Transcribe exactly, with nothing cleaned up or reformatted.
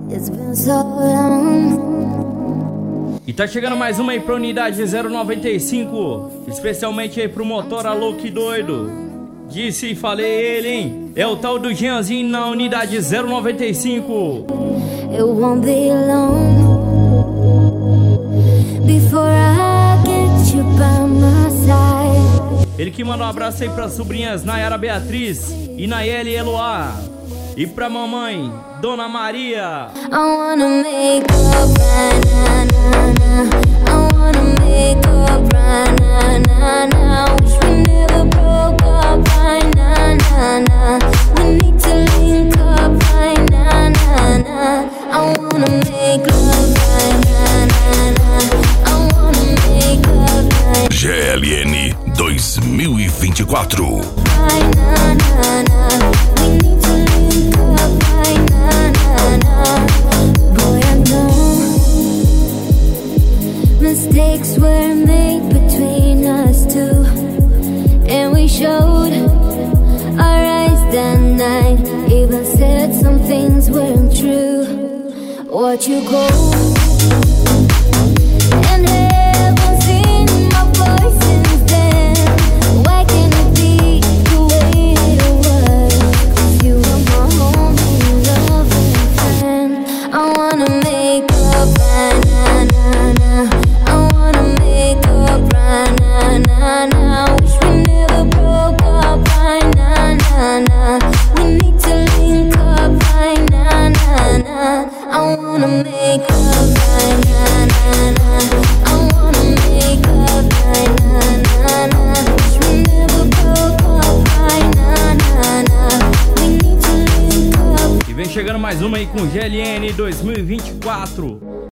It's been so long. E tá chegando mais uma aí pra unidade zero noventa e cinco, especialmente aí pro motora louco e doido. Disse e falei ele, hein? É o tal do Jeanzinho na unidade zero noventa e cinco. It won't be long before I get you by my side. Ele que manda um abraço aí pras sobrinhas Nayara Beatriz e Nayeli Eloá. E pra mamãe, Dona Maria. I wanna make up right now, now, now. I wanna make up right now, now, now. Wish we never broke up right now, now, now. We need to link up right now, now, now. I wanna make love right now, now, now. I wanna make up right G L N dois mil e vinte e quatro. now, now, now. We need to link up right now, now, now. Boy, I know mistakes were made between us two, and we showed our eyes that night. Even said some things weren't true. What you go and haven't seen my voice since then. Why can't it be the way it was? 'Cause you were my only loving friend. I wanna make up right now, now, now. I wanna make up right now, now, now. Wish we never broke up right now, now, now. We need to link up right now, now, now. I wanna make up right now, now, now. I wanna make up right now, now, now. Wish we never broke up right now, now, now. We need to link up. E vem chegando mais uma aí com G L N dois mil e vinte e quatro.